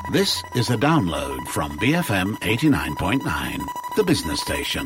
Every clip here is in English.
This is a download from BFM 89.9, the business station.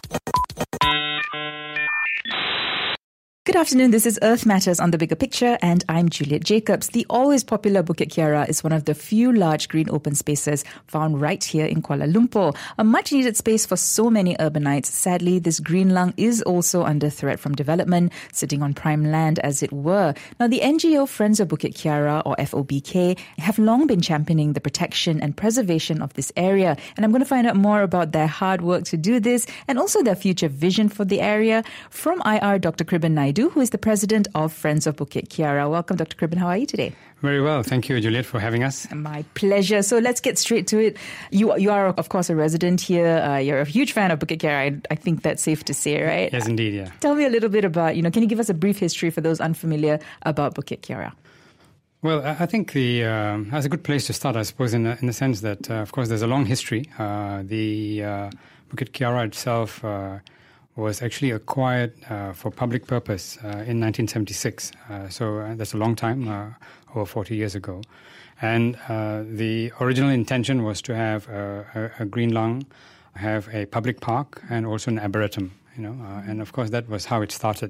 Good afternoon, this is Earth Matters on The Bigger Picture, and I'm Juliet Jacobs. The always popular Bukit Kiara is one of the few large green open spaces found right here in Kuala Lumpur. A much-needed space for so many urbanites. Sadly, this green lung is also under threat from development, sitting on prime land as it were. Now, the NGO Friends of Bukit Kiara, or FOBK, have long been championing the protection and preservation of this area. And I'm going to find out more about their hard work to do this and also their future vision for the area from IR Dr. Kriban Naidu, who is the president of Friends of Bukit Kiara. Welcome, Dr. Kriban. How are you today? Very well. Thank you, Juliet, for having us. My pleasure. So let's get straight to it. You are, of course, a resident here. You're a huge fan of Bukit Kiara. I think that's safe to say, right? Yes, indeed, yeah. Tell me a little bit about, can you give us a brief history for those unfamiliar about Bukit Kiara? Well, I think that's a good place to start, I suppose, in the sense that, of course, there's a long history. The Bukit Kiara itself was actually acquired for public purpose in 1976. So that's a long time, over 40 years ago. And the original intention was to have a green lung, have a public park, and also an arboretum, and of course that was how it started.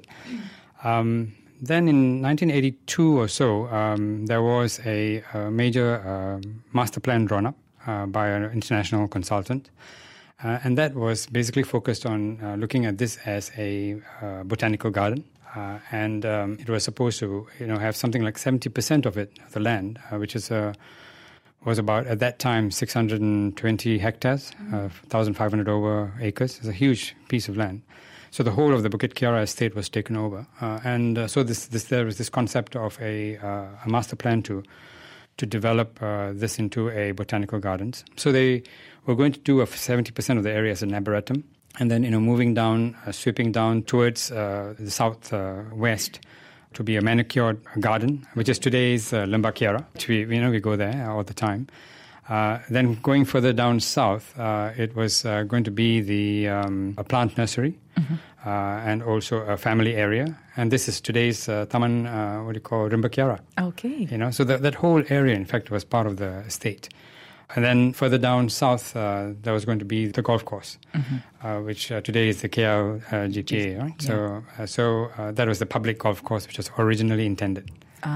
Then in 1982 or so, there was a major master plan drawn up by an international consultant. And that was basically focused on looking at this as a botanical garden. And it was supposed to, have something like 70% of it, the land, which was about, at that time, 620 hectares, 1,500 over acres. It's a huge piece of land. So the whole of the Bukit Kiara estate was taken over. So there was this concept of a master plan to develop this into a botanical gardens. So they were going to do 70% of the area as an arboretum, and then moving down, sweeping down towards the southwest to be a manicured garden, which is today's Lembah Kiara, which we go there all the time. Then going further down south, it was going to be a plant nursery, and also a family area. And this is today's Taman, Rimba Kiara. Okay. So that whole area, in fact, was part of the estate. And then further down south, there was going to be the golf course, which today is the KL GTA, right? Yeah. So that was the public golf course, which was originally intended.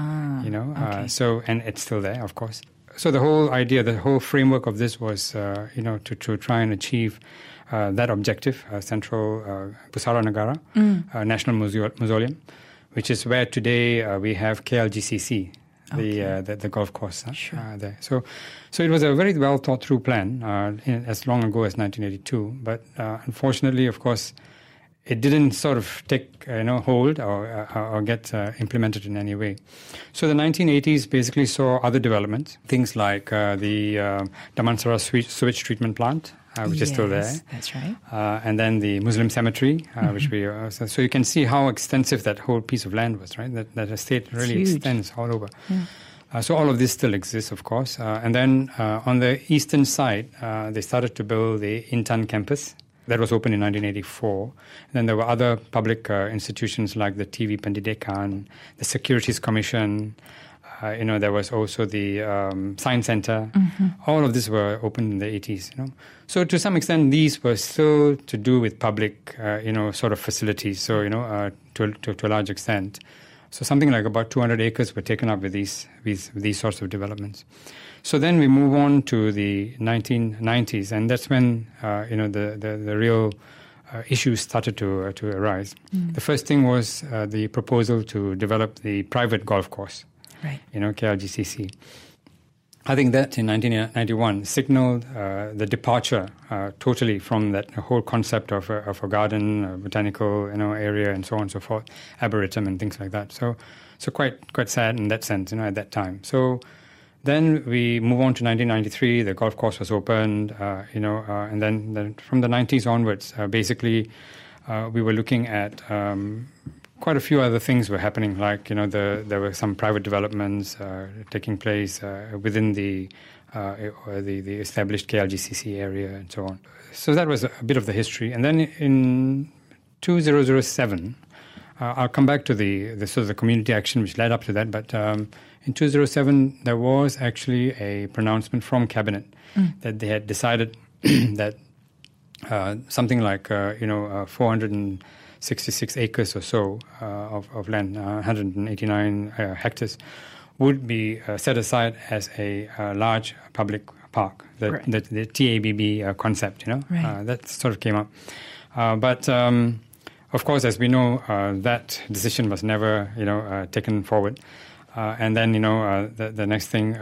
Okay. And it's still there, of course. So the whole idea, the whole framework of this was, to try and achieve that objective, Central Pusara Negara, National Mausoleum, which is where today we have KLGCC, the golf course there. So it was a very well thought through plan as long ago as 1982. But unfortunately, of course, it didn't sort of take hold or get implemented in any way. So the 1980s basically saw other developments, things like the Damansara sewage treatment plant, which is still there. That's right. And then the Muslim cemetery, which we so you can see how extensive that whole piece of land was, right? That estate really extends all over. Yeah. So all of this still exists, of course. And then on the eastern side, they started to build the Intan campus. That was opened in 1984. And then there were other public institutions like the TV Pendidikan, the Securities Commission. There was also the Science Center. All of this were opened in the 80s. So to some extent, these were still to do with public, sort of facilities. So to a large extent. So something like about 200 acres were taken up with these sorts of developments. So then we move on to the 1990s, and that's when the real issues started to arise. The first thing was the proposal to develop the private golf course, right? KLGCC. I think that in 1991 signaled the departure totally from that whole concept of a garden, a botanical area, and so on and so forth, arboretum and things like that. So quite sad in that sense, at that time. So then we move on to 1993. The golf course was opened, and then from the 90s onwards, basically we were looking at quite a few other things were happening, like there were some private developments taking place within the established KLGCC area and so on. So that was a bit of the history. And then in 2007, I'll come back to the sort of the community action which led up to that. But in 2007, there was actually a pronouncement from Cabinet that they had decided that something like 466 acres or so of land, 189 hectares, would be set aside as a large public park. The TABB concept, Right. that sort of came up. But of course, as we know, that decision was never, taken forward. And then, the next thing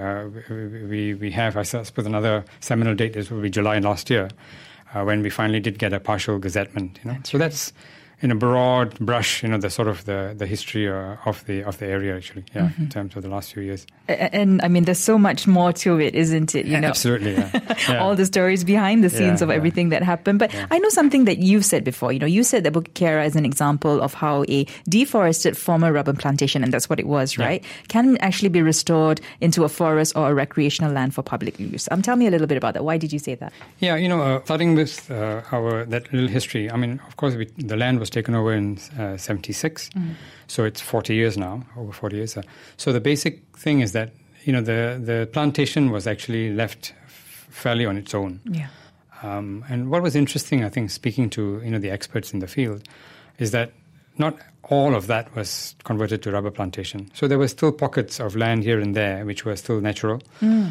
we have, I suppose, another seminal date. This will be July last year, when we finally did get a partial gazettement. That's in a broad brush, the sort of the history of the area, actually, in terms of the last few years. And I mean, there's so much more to it, isn't it? Absolutely, yeah. All the stories behind the scenes of everything that happened. But I know something that you've said before. You said that Bukit Kiara is an example of how a deforested former rubber plantation, and that's what it was, right, can actually be restored into a forest or a recreational land for public use. Tell me a little bit about that. Why did you say that? Yeah, starting with that little history. I mean, of course, the land was taken over in 76, so it's 40 years now, over 40 years. So the basic thing is that the plantation was actually left fairly on its own. Yeah. And what was interesting, I think, speaking to the experts in the field, is that not all of that was converted to rubber plantation. So there were still pockets of land here and there which were still natural.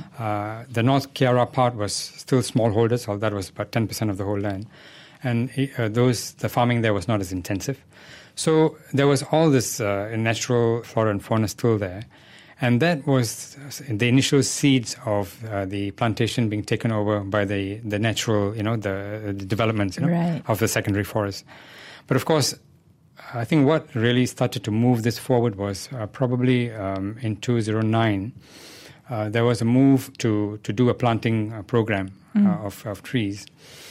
The North Kiara part was still smallholders, so that was about 10% of the whole land. And the farming there was not as intensive. So there was all this natural flora and fauna still there. And that was the initial seeds of the plantation being taken over by the natural, the developments of the secondary forest. But of course, I think what really started to move this forward was probably in 2009. There was a move to do a planting program of trees.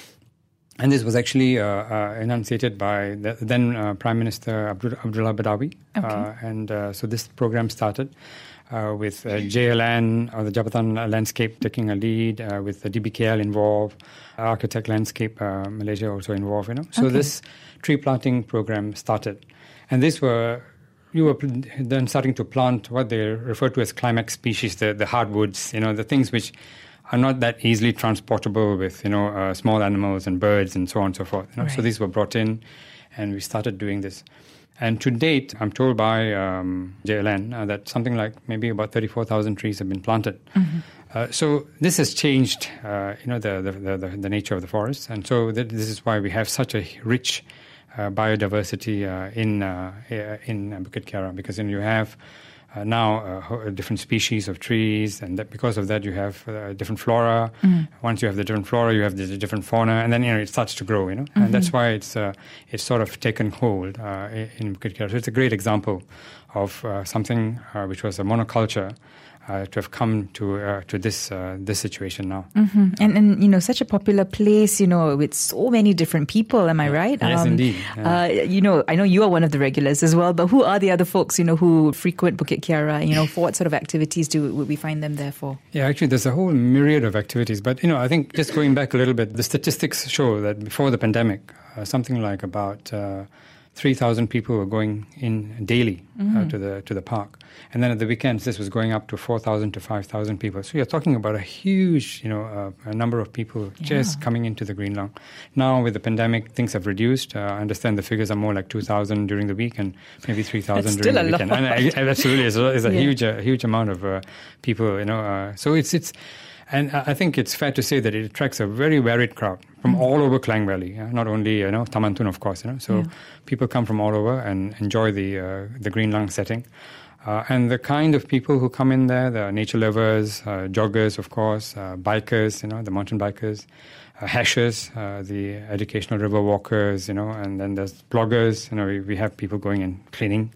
And this was actually enunciated by the then Prime Minister Abdullah Badawi. Okay. So this program started with JLN, or the Jabatan Landscape, taking a lead, with the DBKL involved, Architect Landscape Malaysia also involved. So this tree planting program started. And you were then starting to plant what they refer to as climax species, the hardwoods, the things which are not that easily transportable with, small animals and birds and so on and so forth. Right. So these were brought in, and we started doing this. And to date, I'm told by JLN that something like maybe about 34,000 trees have been planted. So this has changed, the nature of the forest. And so this is why we have such a rich biodiversity in Bukit Kiara, because you have now different species of trees, and because of that you have different flora. Once you have the different flora, you have the different fauna, and then it starts to grow. And that's why it's sort of taken hold in Bukit Kiara. So it's a great example of something which was a monoculture to have come to this situation now. And such a popular place, with so many different people. Am I right? Yes, indeed. Yeah. I know you are one of the regulars as well, but who are the other folks, who frequent Bukit Kiara? For what sort of activities would we find them there for? Yeah, actually, there's a whole myriad of activities. But, I think just going back a little bit, the statistics show that before the pandemic, something like about 3,000 people were going in daily to the park. And then at the weekends, this was going up to 4,000 to 5,000 people. So you're talking about a huge, a number of people just coming into the Green Lung. Now, with the pandemic, things have reduced. I understand the figures are more like 2,000 during the week and maybe 3,000 during the weekend. And absolutely, it's a huge amount of people, So it's and I think it's fair to say that it attracts a very varied crowd from all over Klang Valley, not only, Taman Tun, of course. So people come from all over and enjoy the Green Lung setting. And the kind of people who come in there, the nature lovers, joggers, of course, bikers, the mountain bikers, hashers, the educational river walkers, and then there's bloggers. We have people going and cleaning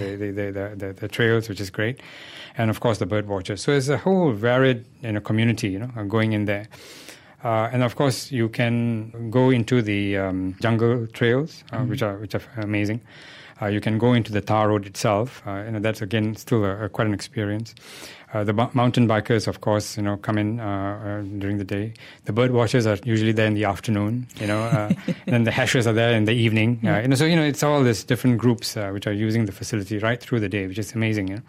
the trails, which is great. And, of course, the bird watchers. So there's a whole varied community going in there. And, of course, you can go into the jungle trails, which are amazing. You can go into the tar road itself. That's again still quite an experience. The mountain bikers, of course, come in during the day. The bird watchers are usually there in the afternoon, and then the hashers are there in the evening. So it's all these different groups which are using the facility right through the day, which is amazing.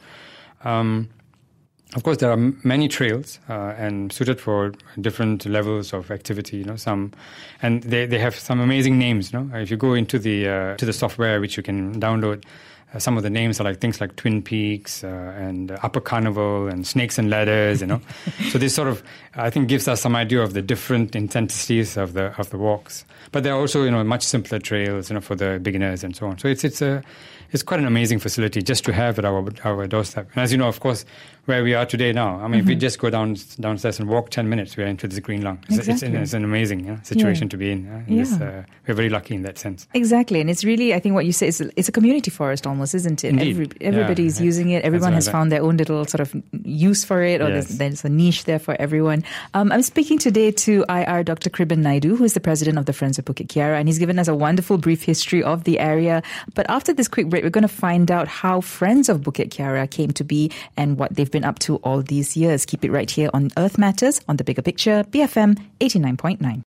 Of course, there are many trails and suited for different levels of activity. And they have some amazing names. If you go into the software which you can download, some of the names are like things like Twin Peaks and Upper Carnival and Snakes and Ladders. So this sort of, I think, gives us some idea of the different intensities of the walks. But there are also much simpler trails for the beginners and so on. So it's quite an amazing facility just to have at our doorstep. And as you know, of course, where we are today now, if we just go downstairs and walk 10 minutes, we're into this Green Lung. Exactly. It's an amazing situation to be in. We're very lucky in that sense. Exactly. And it's really, I think what you say is it's a community forest almost, isn't it? Indeed. Everybody's using it. Everyone has found their own little sort of use for it, or there's a niche there for everyone. I'm speaking today to IR Dr. Kriban Naidu, who is the president of the Friends of Bukit Kiara, and he's given us a wonderful brief history of the area. But after this quick break, we're going to find out how Friends of Bukit Kiara came to be and what they've been up to all these years. Keep it right here on Earth Matters on The Bigger Picture, BFM 89.9.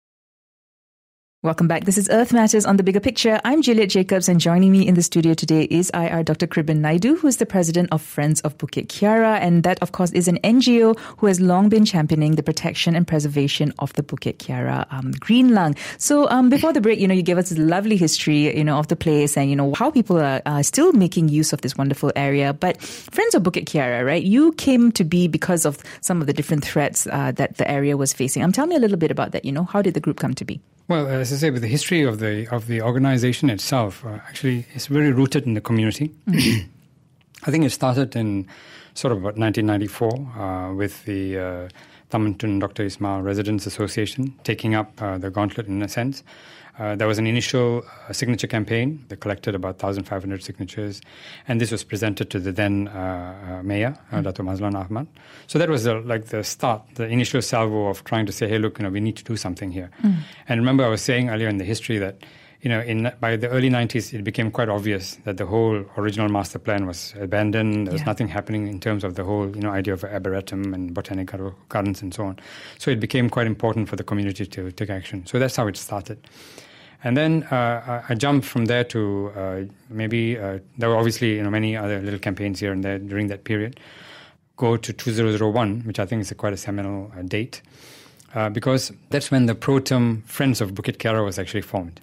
Welcome back. This is Earth Matters on The Bigger Picture. I'm Juliet Jacobs, and joining me in the studio today is IR Dr. Kriban Naidu, who is the president of Friends of Bukit Kiara. And that, of course, is an NGO who has long been championing the protection and preservation of the Bukit Kiara Green Lung. So before the break, you gave us a lovely history, of the place and, how people are still making use of this wonderful area. But Friends of Bukit Kiara, right, you came to be because of some of the different threats that the area was facing. Tell me a little bit about that. How did the group come to be? Well, as I say, with the history of the organization itself, actually, it's very rooted in the community. I think it started in sort of about 1994 with the Taman Tun Dr. Ismail Residents Association taking up the gauntlet in a sense. There was an initial signature campaign. They collected about 1,500 signatures, and this was presented to the then mayor, Dato' Mazlan Ahmad. So that was the start, the initial salvo of trying to say, hey, look, we need to do something here. And remember, I was saying earlier in the history that, by the early 90s, it became quite obvious that the whole original master plan was abandoned. There was nothing happening in terms of the whole, idea of arboretum and botanical gardens and so on. So it became quite important for the community to take action. So that's how it started. And then I jumped from there to there were obviously many other little campaigns here and there during that period. Go to 2001, which I think is quite a seminal date, because that's when the pro-term Friends of Bukit Kiara was actually formed.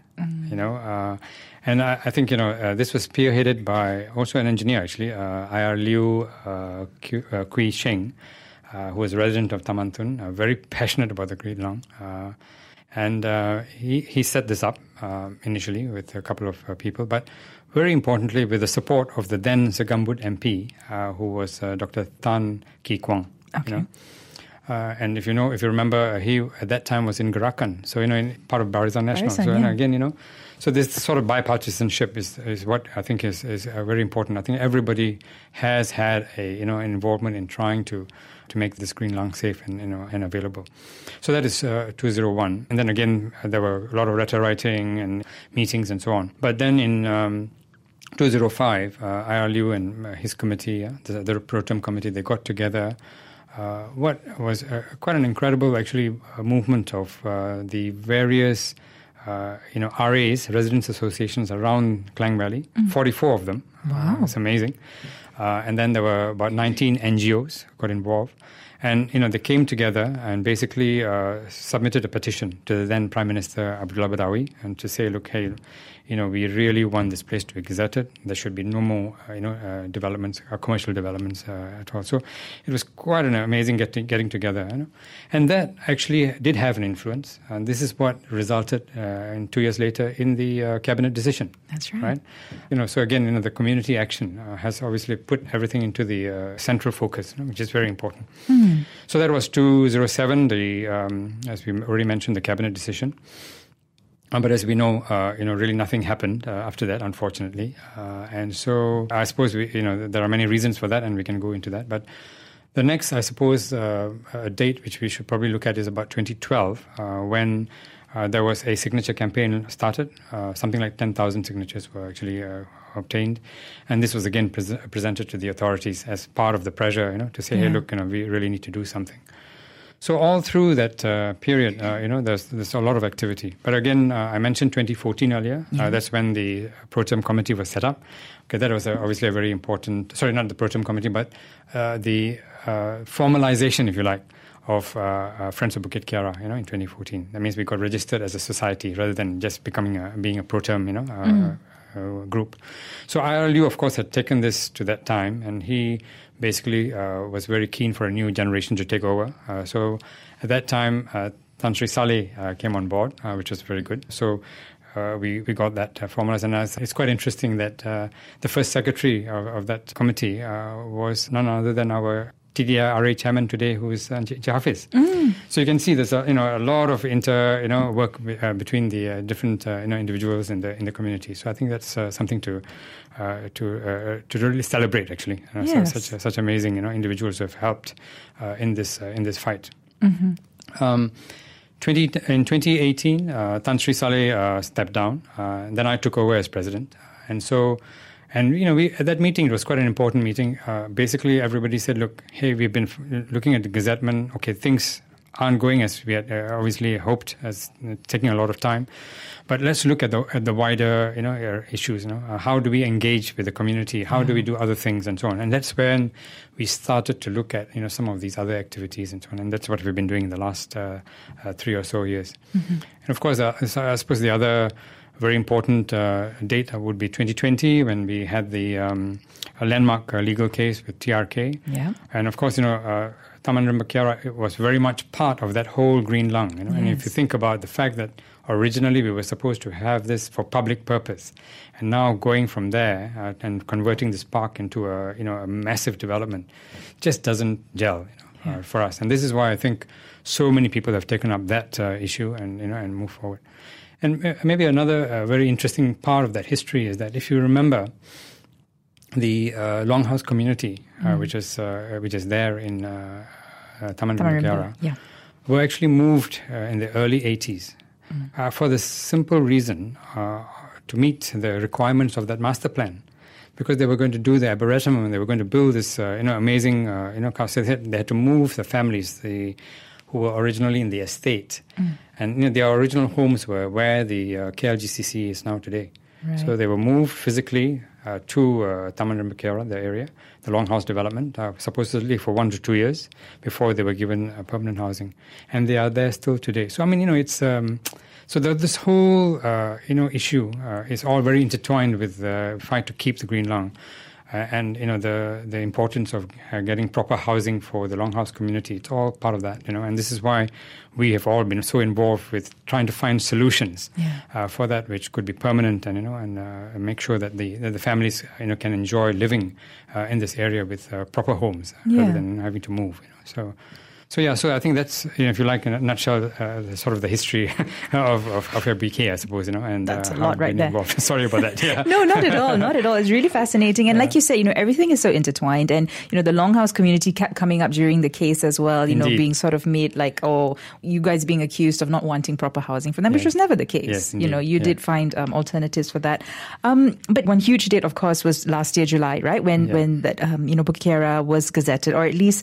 And I think this was spearheaded by also an engineer actually, IR Liu Kui Sheng, who was a resident of Taman Tun, very passionate about the Green Lung. And he set this up initially with a couple of people, but very importantly with the support of the then Segambut MP, who was Dr. Tan Ki Kwang. Okay. And if you remember, he at that time was in Gerakan, so in part of Barisan National. Barisan, so yeah. Again, so this sort of bipartisanship is what I think is very important. I think everybody has had an involvement in trying to make this Green Lung safe and available. So that is 2001. And then again, there were a lot of letter writing and meetings and so on. But then in 2005, IR Liu and his committee, the pro-term committee, they got together. What was quite an incredible, actually, movement of the various, RAs, residents associations around Klang Valley, 44 of them. Wow. It's amazing. And then there were about 19 NGOs got involved. And, they came together and basically submitted a petition to the then Prime Minister Abdullah Badawi and to say, look, hey, we really want this place to be gazetted. There should be no more, developments, commercial developments at all. So it was quite an amazing getting together. And that actually did have an influence. And this is what resulted in 2 years later in the cabinet decision. That's right. Right? So again, the community action has obviously put everything into the central focus, which is very important. So that was 2007, as we already mentioned, the cabinet decision. But as we know, really nothing happened after that, unfortunately. And so I suppose there are many reasons for that, and we can go into that. But the next, I suppose, a date which we should probably look at is about 2012, when there was a signature campaign started. Something like 10,000 signatures were actually obtained. And this was again presented to the authorities as part of the pressure, to say, hey, look, we really need to do something. So all through that period, there's a lot of activity. But again, I mentioned 2014 earlier. That's when the Pro Tem Committee was set up. Okay, that was obviously a very important, sorry, not the Pro Tem Committee, but the formalization, if you like, of Friends of Bukit Kiara, in 2014. That means we got registered as a society rather than just being a pro tem, group. So IRLU, of course, had taken this to that time, and he basically was very keen for a new generation to take over. So at that time, Tan Sri Saleh came on board, which was very good. So we got that formalized, and it's quite interesting that the first secretary of that committee was none other than our TDRA chairman today, who is Hafiz. So you can see there's a lot of work between the different individuals in the community. So I think that's something to really celebrate, actually. Yes. Such amazing individuals who have helped in this fight. Mm-hmm. In 2018, Tan Sri Saleh stepped down. Then I took over as president, And we at that meeting, it was quite an important meeting. Basically, everybody said, look, hey, we've been looking at the gazettement. Okay, things aren't going as we had obviously hoped, as taking a lot of time. But let's look at the wider issues. How do we engage with the community? How do we do other things and so on? And that's when we started to look at some of these other activities and so on. And that's what we've been doing in the last 3 or so years. Mm-hmm. And of course, I suppose the other very important date would be 2020, when we had the a landmark legal case with TRK. Yeah. And of course, Taman Rembang Kiara was very much part of that whole green lung. Yes. And if you think about the fact that originally we were supposed to have this for public purpose, and now going from there and converting this park into a massive development, just doesn't gel for us. And this is why I think so many people have taken up that issue and move forward. And maybe another very interesting part of that history is that if you remember, the Longhouse community, which is there in Taman Rembang Kiara, were actually moved in the early 80s for the simple reason to meet the requirements of that master plan. Because they were going to do the arboretum and they were going to build this amazing house. They had to move the families who were originally in the estate. And their original homes were where the KLGCC is now today. Right. So they were moved physically to Taman Rembang Kiara, the area, the Longhouse development, supposedly for 1 to 2 years before they were given permanent housing. And they are there still today. So, it's... So this whole, issue is all very intertwined with the fight to keep the green lung. And the importance of getting proper housing for the Longhouse community. It's all part of that, and this is why we have all been so involved with trying to find solutions for that, which could be permanent and make sure that the families can enjoy living in this area with proper homes rather than having to move. So I think that's, if you like, in a nutshell, sort of the history of BK, I suppose, and that's a lot right there. Sorry about that. Yeah. No, not at all, not at all. It's really fascinating, and like you said, everything is so intertwined, and the Longhouse community kept coming up during the case as well. Being sort of made like, oh, you guys being accused of not wanting proper housing for them, which was never the case. Yes, you did find alternatives for that. But one huge date, of course, was last year July, right? When that Bukit Kiara was gazetted, or at least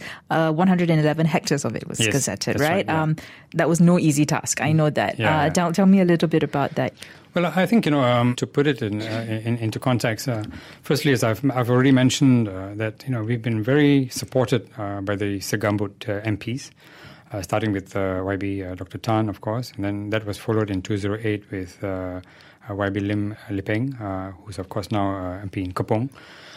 111 hectares of it was gazetted, right? That was no easy task. I know that. Tell me a little bit about that. Well, I think to put it into context. Firstly, as I've already mentioned, that we've been very supported by the Segambut MPs, starting with YB Dr. Tan, of course, and then that was followed in 2008 with YB Lim Lipeng, who's of course now MP in Kepong.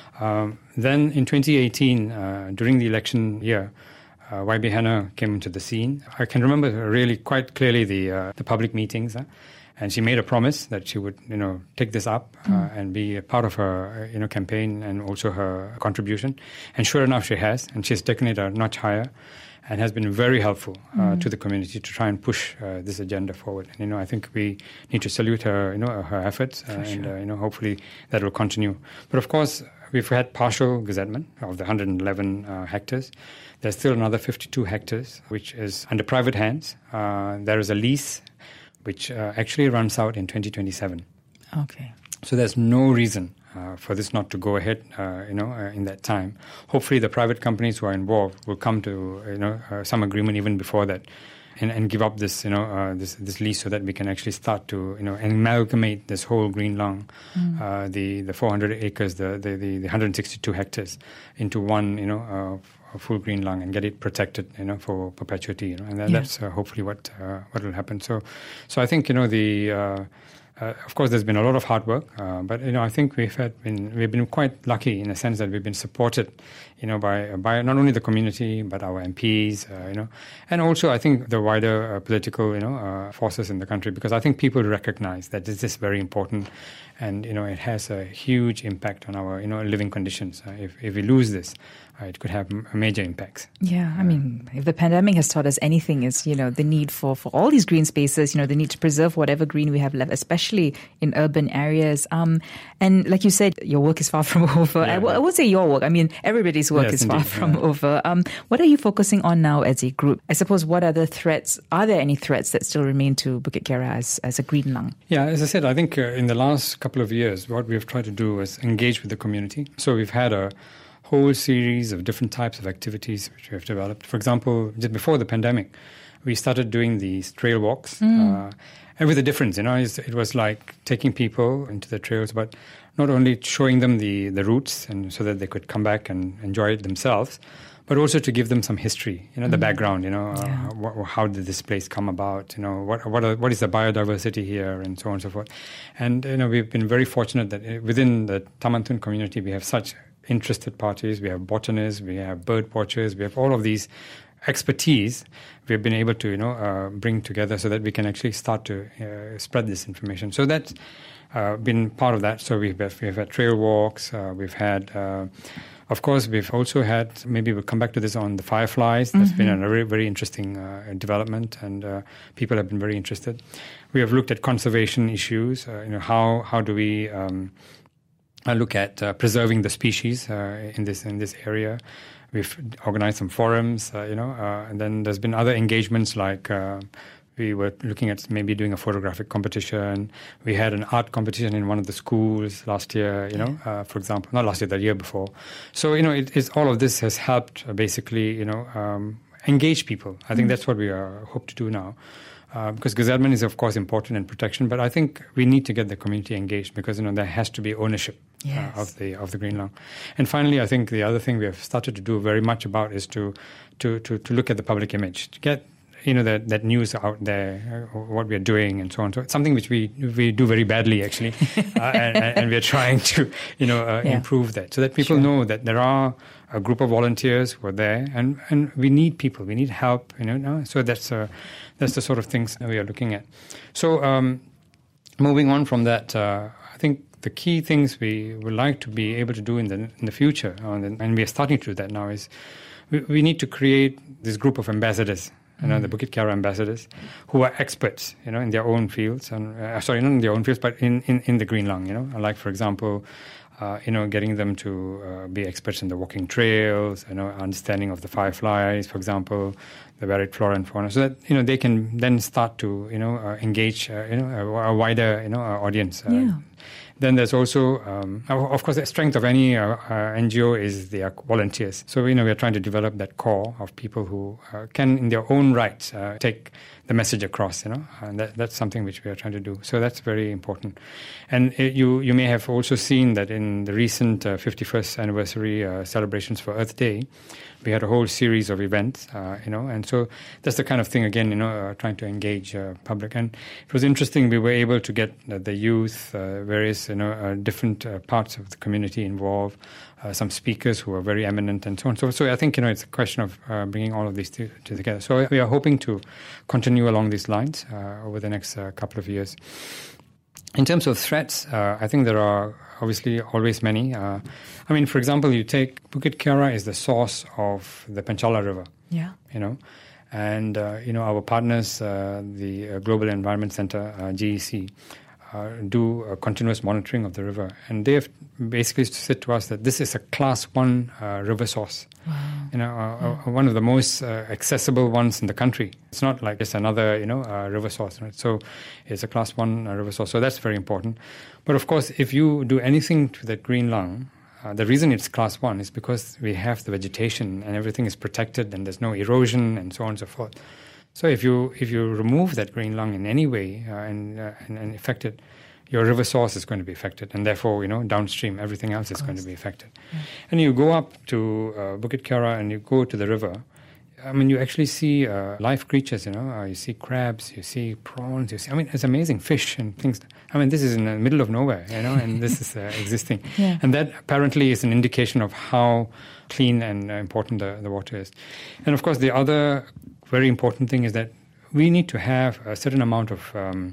Then in 2018, during the election year, YB Hannah came into the scene. I can remember really quite clearly the public meetings, and she made a promise that she would, take this up and be a part of her, campaign and also her contribution. And sure enough, she has, and she's taken it a notch higher, and has been very helpful to the community to try and push this agenda forward. And I think we need to salute her, her efforts, and hopefully that will continue. But of course, we've had partial gazettement of the 111 hectares. There's still another 52 hectares, which is under private hands. There is a lease, which actually runs out in 2027. Okay. So there's no reason for this not to go ahead, in that time. Hopefully, the private companies who are involved will come to some agreement even before that, and give up this this lease so that we can actually start to amalgamate this whole Green Lung, the 400 acres, the 162 hectares into one a full Green Lung, and get it protected for perpetuity, and that's hopefully what will happen. So I think of course, there's been a lot of hard work, but I think we've been quite lucky in the sense that we've been supported, by not only the community but our MPs, and also I think the wider political, forces in the country, because I think people recognize that this is very important, and it has a huge impact on our living conditions. If we lose this, it could have major impacts. Yeah, I mean, if the pandemic has taught us anything, is the need for all these green spaces, the need to preserve whatever green we have left, especially in urban areas. And like you said, your work is far from over. I won't say your work. I mean, everybody's work is far from over. What are you focusing on now as a group? I suppose, what are the threats? Are there any threats that still remain to Bukit Kiara as a green lung? Yeah, as I said, I think in the last couple of years, what we've tried to do is engage with the community. So we've had a whole series of different types of activities which we have developed. For example, just before the pandemic, we started doing these trail walks. And with a difference, it was like taking people into the trails, but not only showing them the routes, and so that they could come back and enjoy it themselves, but also to give them some history, the background, how did this place come about, what is the biodiversity here, and so on and so forth. And, we've been very fortunate that within the Taman Tun community, we have such interested parties, we have botanists, we have bird watchers, we have all of these expertise we've been able to bring together so that we can actually start to spread this information. So that's been part of that. So we've had trail walks, we've had of course, we've also had, maybe we'll come back to this, on the fireflies. That's been a very, very interesting development, and people have been very interested. We have looked at conservation issues, how do we look at preserving the species in this area. We've organized some forums, and then there's been other engagements like we were looking at maybe doing a photographic competition. We had an art competition in one of the schools last year, for example, not last year, the year before. So, all of this has helped basically, engage people. I think that's what we hope to do now. Because gazettement is, of course, important in protection, but I think we need to get the community engaged, because there has to be ownership of the Green Lung. And finally, I think the other thing we have started to do very much about is to look at the public image, to get that news out there, what we are doing, and so on. So it's something which we do very badly, actually, and we are trying to improve that, so that people know that there are a group of volunteers who are there, and we need people, we need help, So that's the sort of things that we are looking at. So moving on from that, I think the key things we would like to be able to do in the future, and we are starting to do that now, is we need to create this group of ambassadors. The Bukit Kiara ambassadors, who are experts, in their own fields, and not in their own fields, but in the Green Lung, Like, for example, getting them to be experts in the walking trails, understanding of the fireflies, for example, the varied flora and fauna, so that they can then start to engage a wider audience. Then there's also, of course, the strength of any NGO is their volunteers. So, we are trying to develop that core of people who can, in their own right, take the message across, and that's something which we are trying to do. So that's very important. And you may have also seen that in the recent 51st anniversary celebrations for Earth Day, we had a whole series of events, and so that's the kind of thing, again, trying to engage public. And it was interesting, we were able to get the youth, various, different parts of the community involved, some speakers who are very eminent, and so on. So I think, it's a question of bringing all of these together. So we are hoping to continue along these lines over the next couple of years. In terms of threats, I think there are obviously always many. For example, you take Bukit Kiara is the source of the Penchala River. Yeah. And our partners, the Global Environment Center, GEC, do a continuous monitoring of the river, and they have basically said to us that this is a Class 1 river source. Wow. One of the most accessible ones in the country. It's not like it's another, river source, right? So it's a class 1 river source. So that's very important. But of course, if you do anything to that green lung, the reason it's class 1 is because we have the vegetation and everything is protected and there's no erosion and so on and so forth. So if you remove that green lung in any way and affect it, your river source is going to be affected, and therefore, downstream, everything else is going to be affected. Yeah. And you go up to Bukit Kiara and you go to the river, you actually see live creatures, you see crabs, you see prawns, it's amazing, fish and things. This is in the middle of nowhere, and this is existing. Yeah. And that apparently is an indication of how clean and important the water is. And of course, the other very important thing is that we need to have a certain amount of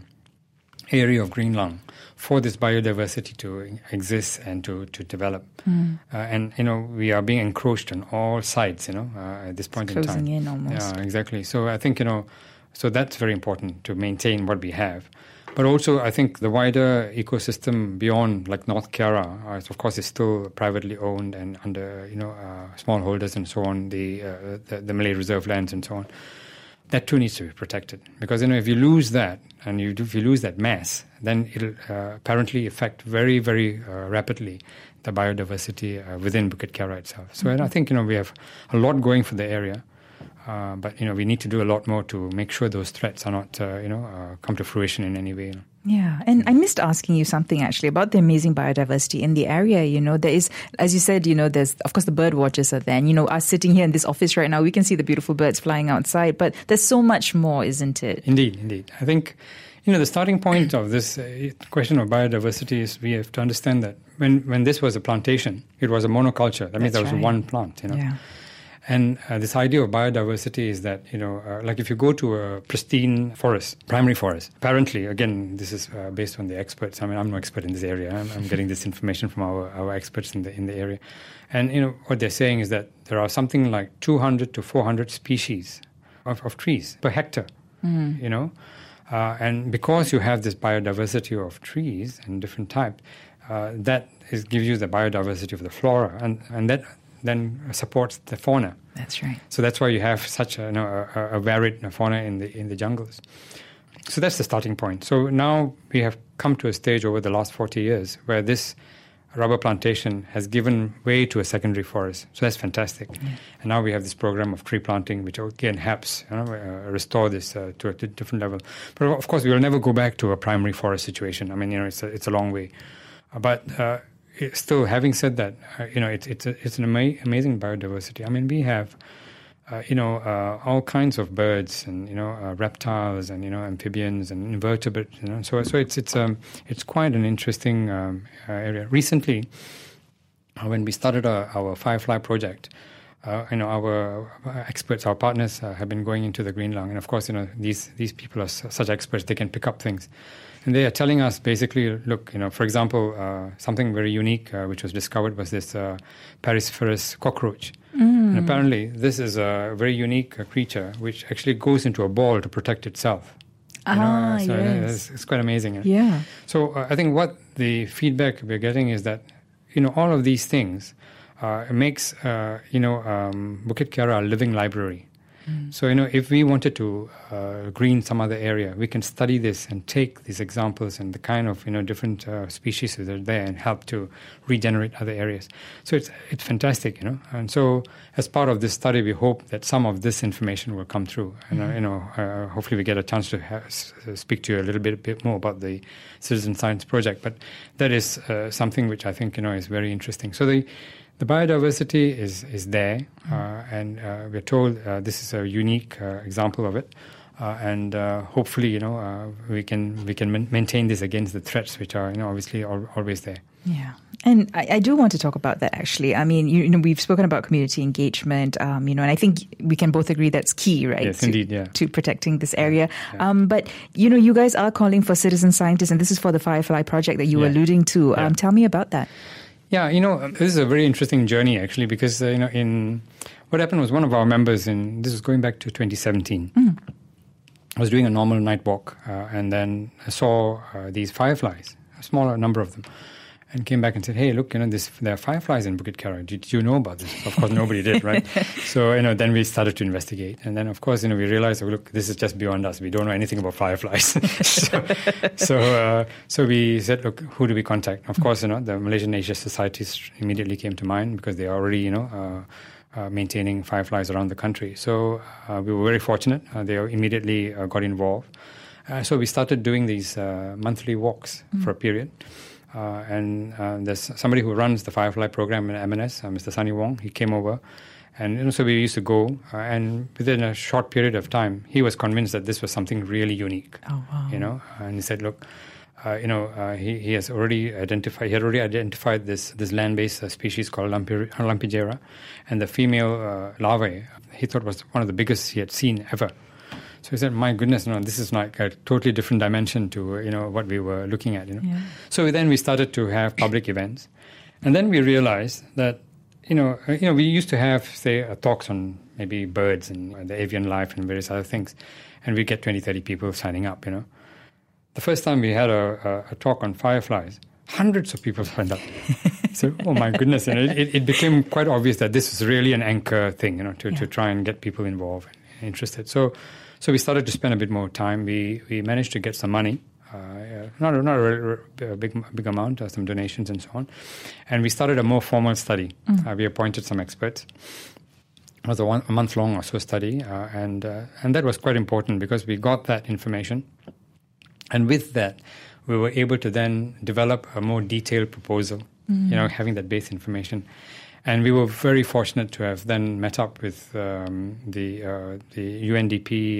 area of green lung for this biodiversity to exist and to develop. And, we are being encroached on all sides, at this point in time. Closing in almost. Yeah, exactly. So I think, so that's very important to maintain what we have. But also, I think the wider ecosystem beyond, like North Kiara, of course, is still privately owned and under, smallholders and so on, the Malay Reserve lands and so on. That too needs to be protected, because if you lose that and if you lose that mass, then it'll apparently affect very, very rapidly the biodiversity within Bukit Kiara itself. So I think we have a lot going for the area, but we need to do a lot more to make sure those threats are not come to fruition in any way. Yeah, and I missed asking you something actually about the amazing biodiversity in the area. There is, as you said, there's, of course, the bird watchers are there. And, us sitting here in this office right now, we can see the beautiful birds flying outside, but there's so much more, isn't it? Indeed. I think, the starting point of this question of biodiversity is we have to understand that when this was a plantation, it was a monoculture. That means there was one plant, Yeah. And this idea of biodiversity is that, like if you go to a pristine forest, primary forest, apparently, again, this is based on the experts. I'm no expert in this area. I'm getting this information from our experts in the area. And, what they're saying is that there are something like 200 to 400 species of trees per hectare, and because you have this biodiversity of trees and different types, gives you the biodiversity of the flora, and that then supports the fauna. That's right. So that's why you have such a varied fauna in the jungles. So that's the starting point. So now we have come to a stage over the last 40 years where this rubber plantation has given way to a secondary forest. So that's fantastic. Yeah. And now we have this program of tree planting, which again helps restore this to a different level. But of course, we will never go back to a primary forest situation. It's a long way. But still, having said that, it's an amazing biodiversity. We have, all kinds of birds and reptiles and amphibians and invertebrates. So it's quite an interesting area. Recently, when we started our Firefly project, our experts, our partners, have been going into the green lung, and of course, these people are such experts; they can pick up things. And they are telling us basically, look, for example, something very unique which was discovered was this Parisiferous cockroach. And apparently this is a very unique creature which actually goes into a ball to protect itself. Yes. It's quite amazing. Yeah. So I think what the feedback we're getting is that, all of these things makes, Bukit Kiara a living library. So, if we wanted to green some other area, we can study this and take these examples and the kind of, different species that are there and help to regenerate other areas. So it's fantastic, And so as part of this study, we hope that some of this information will come through. And, hopefully we get a chance to speak to you a little bit more about the Citizen Science Project. But that is something which I think, is very interesting. So the biodiversity is there, and we're told this is a unique example of it, and hopefully, we can maintain this against the threats which are, obviously always there. Yeah, and I do want to talk about that actually. We've spoken about community engagement, and I think we can both agree that's key, right? Yes, indeed, yeah. To protecting this area. Yeah. But you guys are calling for citizen scientists, and this is for the Firefly project that you were alluding to. Yeah. Tell me about that. Yeah, this is a very interesting journey, actually, because, in what happened was one of our members, this was going back to 2017, I was doing a normal night walk, and then I saw these fireflies, a smaller number of them. and came back and said, hey, look, there are fireflies in Bukit Kiara. Did you know about this? Of course, nobody did, right? So, then we started to investigate. And then, of course, we realized, look, this is just beyond us. We don't know anything about fireflies. So we said, look, who do we contact? Of course, the Malaysian Nature Societies immediately came to mind because they are already, maintaining fireflies around the country. So we were very fortunate. They immediately got involved. So we started doing these monthly walks for a period. And there's somebody who runs the Firefly program in MNS, Mr. Sunny Wong. He came over, and so we used to go. And within a short period of time, he was convinced that this was something really unique. Oh wow! And he said, "Look, he has already identified. He had already identified this land-based species called Lampigera, and the female larvae he thought was one of the biggest he had seen ever." So he said, my goodness, this is like a totally different dimension to, what we were looking at, Yeah. So then we started to have public events. And then we realized that, we used to have, say, talks on maybe birds and the avian life and various other things. And we get 20, 30 people signing up, The first time we had a talk on fireflies, hundreds of people signed up. So, oh my goodness, it became quite obvious that this is really an anchor thing, to try and get people involved and interested. So we started to spend a bit more time. We managed to get some money, not a big amount, some donations and so on. And we started a more formal study. We appointed some experts. It was a month-long or so study, and that was quite important because we got that information. And with that, we were able to then develop a more detailed proposal, having that base information. And we were very fortunate to have then met up with the UNDP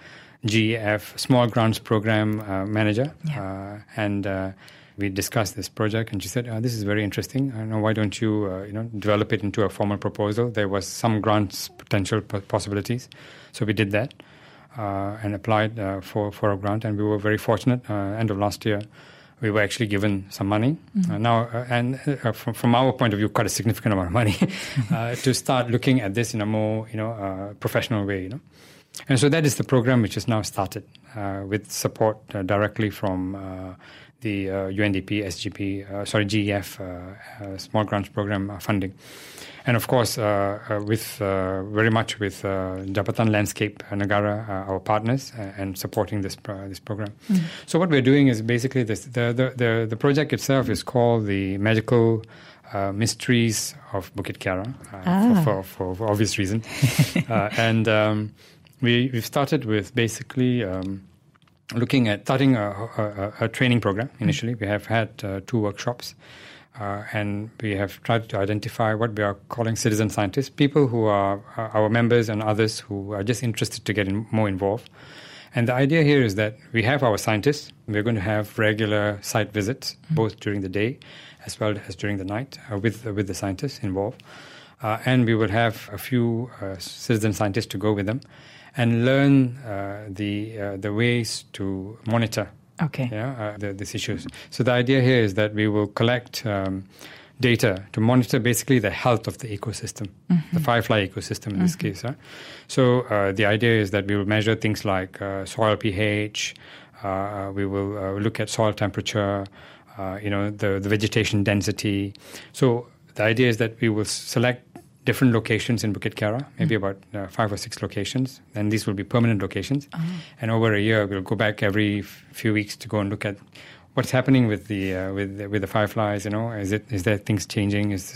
GEF Small Grants Program manager, and we discussed this project. And she said, "This is very interesting. Why don't you develop it into a formal proposal?" There was some grants potential possibilities, so we did that and applied for a grant. And we were very fortunate. End of last year, we were actually given some money from our point of view, quite a significant amount of money to start looking at this in a more, professional way, And so that is the program which is now started with support directly from the UNDP, GEF Small Grants Program funding. And of course, very much with Jabatan Landscape Negara, our partners, and supporting this program. So what we're doing is basically this. The project itself is called the Magical Mysteries of Bukit Kiara, for obvious reasons. And we've started with basically looking at starting a training program initially. We have had 2 workshops. And we have tried to identify what we are calling citizen scientists, people who are our members and others who are just interested to get more involved. And the idea here is that we have our scientists. We're going to have regular site visits, both during the day as well as during the night, with the scientists involved. And we will have a few citizen scientists to go with them and learn the ways to monitor these issues. So the idea here is that we will collect data to monitor basically the health of the ecosystem, the firefly ecosystem in this case. So the idea is that we will measure things like soil pH, we will look at soil temperature, the vegetation density. So the idea is that we will select different locations in Bukit Kiara, maybe about 5 or 6 locations, and these will be permanent locations. And over a year, we'll go back every few weeks to go and look at what's happening with the fireflies. Is there things changing? Is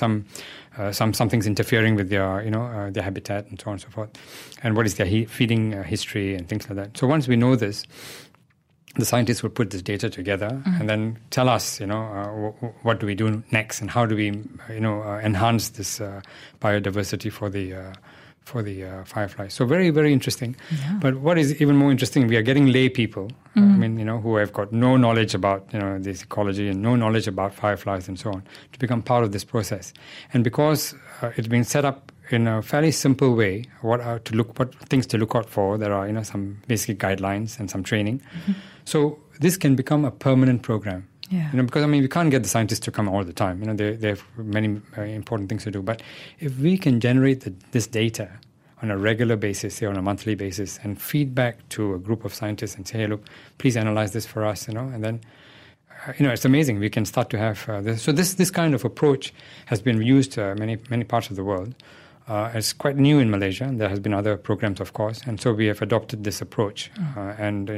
something's interfering with their habitat and so on and so forth? And what is their feeding history and things like that? So once we know this, the scientists will put this data together and then tell us, what do we do next and how do we, enhance this biodiversity for the fireflies. So very, very interesting. Yeah. But what is even more interesting, we are getting lay people, who have got no knowledge about, this ecology and no knowledge about fireflies and so on, to become part of this process. And because it's been set up in a fairly simple way, what things to look out for, there are, some basic guidelines and some training. So this can become a permanent program. Yeah. Because we can't get the scientists to come all the time. They have many important things to do. But if we can generate this data on a regular basis, say on a monthly basis, and feed back to a group of scientists and say, hey, look, please analyze this for us, and then it's amazing. We can start to have this. So this kind of approach has been used many parts of the world. It's quite new in Malaysia, and there has been other programs, of course. And so we have adopted this approach. And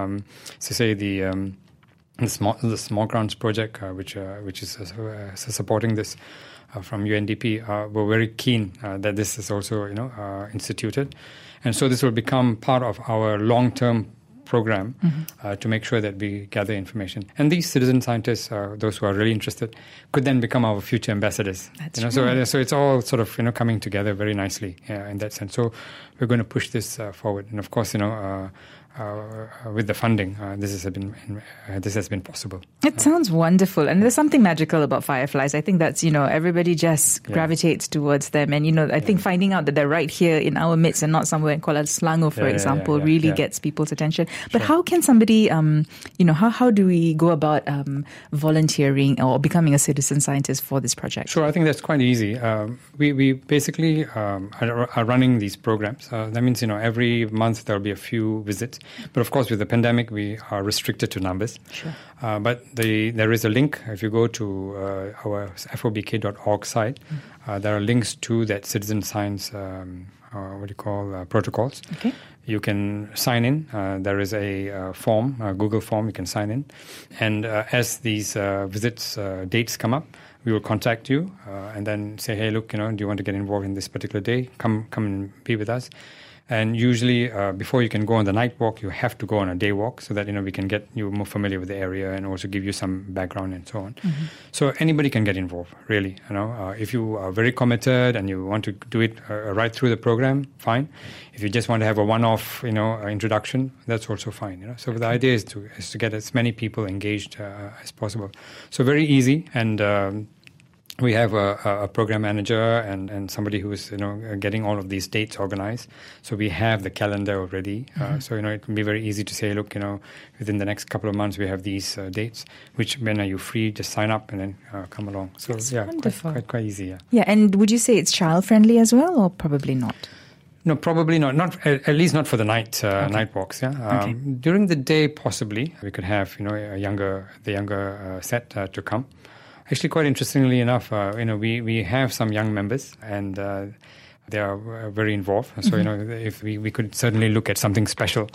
the Small Grounds Project, which is supporting this from UNDP, were very keen that this is also instituted, and so this will become part of our long-term program to make sure that we gather information. And these citizen scientists, those who are really interested, could then become our future ambassadors. That's right. So it's all sort of coming together very nicely in that sense. So we're going to push this forward, and of course with the funding, this has been possible. It sounds wonderful, and there's something magical about fireflies. I think that's everybody just gravitates towards them, and I think finding out that they're right here in our midst and not somewhere in Kuala Selangor, for example, really gets people's attention. But how can somebody, how do we go about volunteering or becoming a citizen scientist for this project? Sure, I think that's quite easy. We basically are running these programs. That means every month there'll be a few visits. But of course, with the pandemic, we are restricted to numbers. Sure. But there is a link. If you go to our FOBK.org site, there are links to that citizen science, protocols. Okay. You can sign in. There is a form, a Google form. You can sign in. And as these visits dates come up, we will contact you and then say, hey, look, do you want to get involved in this particular day? Come and be with us. And usually, before you can go on the night walk, you have to go on a day walk so that we can get you more familiar with the area and also give you some background and so on. So anybody can get involved, really. If you are very committed and you want to do it right through the program, fine. If you just want to have a one-off, introduction, that's also fine. So the idea is to get as many people engaged as possible. So very easy, and we have a program manager and somebody who is getting all of these dates organized. So we have the calendar already. So it can be very easy to say, look, within the next couple of months we have these dates. When are you free? Just sign up and then come along. So that's wonderful. Quite easy. Yeah. Yeah, and would you say it's child friendly as well, or probably not? No, probably not. Not at least not for the night night walks. Yeah. During the day, possibly we could have the younger set to come. Actually, quite interestingly enough, we have some young members, and they are very involved. So, if we could certainly look at something special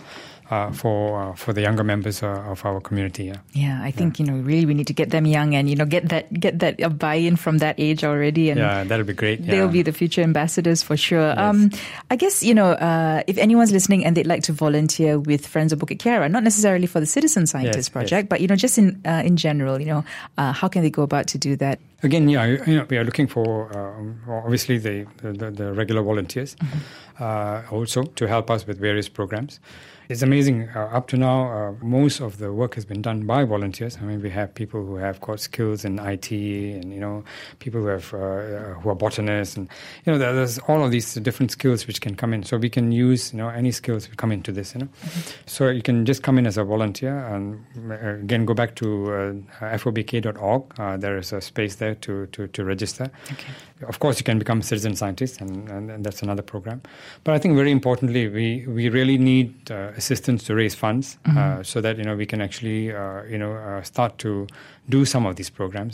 for the younger members of our community. Yeah, I think really we need to get them young and get that buy-in from that age already. And that'll be great. They'll be the future ambassadors for sure. Yes. I guess if anyone's listening and they'd like to volunteer with Friends of Bukit Kiara, not necessarily for the Citizen Scientist Project, but just in general, how can they go about to do that? Again, we are looking for obviously the regular volunteers also to help us with various programs. It's amazing. Up to now, most of the work has been done by volunteers. I mean, we have people who have got skills in IT, and people who have who are botanists, and there's all of these different skills which can come in. So we can use any skills to come into this. So you can just come in as a volunteer, and again go back to FOBK.org. There is a space there to register. Okay. Of course, you can become a citizen scientist, and that's another program. But I think very importantly, we really need assistance to raise funds so that we can actually start to do some of these programs.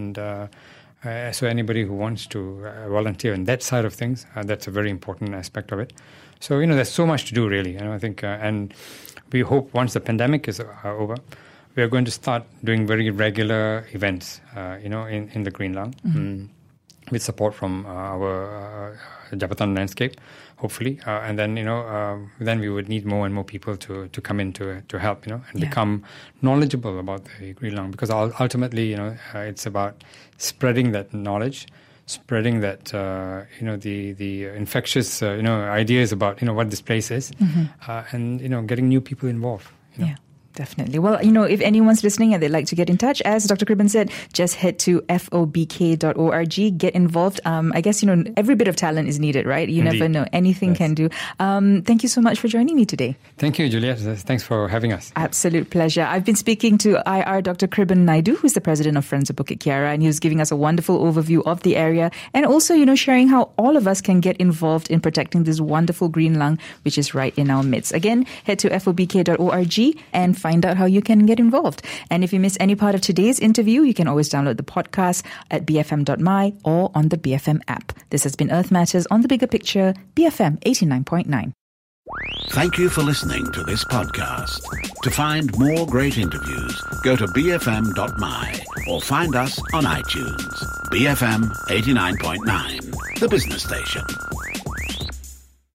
So anybody who wants to volunteer in that side of things, that's a very important aspect of it. So there's so much to do really. I think, and we hope once the pandemic is over, we are going to start doing very regular events, in the Green Lung. With support from our Jabatan Landscape, hopefully, and then then we would need more and more people to come in to help, and become knowledgeable about the Green Lung, because ultimately, it's about spreading that knowledge, spreading that the infectious ideas about what this place is, and getting new people involved. Yeah. Definitely. Well, if anyone's listening and they'd like to get in touch, as Dr. Kriban said, just head to FOBK.org, get involved. I guess, every bit of talent is needed, right? You never know. Anything can do. Thank you so much for joining me today. Thank you, Juliet. Thanks for having us. Absolute pleasure. I've been speaking to IR Dr. Kriban Naidu, who's the president of Friends of Bukit Kiara, and he was giving us a wonderful overview of the area and also, sharing how all of us can get involved in protecting this wonderful green lung, which is right in our midst. Again, head to FOBK.org and find find out how you can get involved. And if you miss any part of today's interview, you can always download the podcast at bfm.my or on the BFM app. This has been Earth Matters on The Bigger Picture, BFM 89.9. Thank you for listening to this podcast. To find more great interviews, go to bfm.my or find us on iTunes. BFM 89.9, the business station.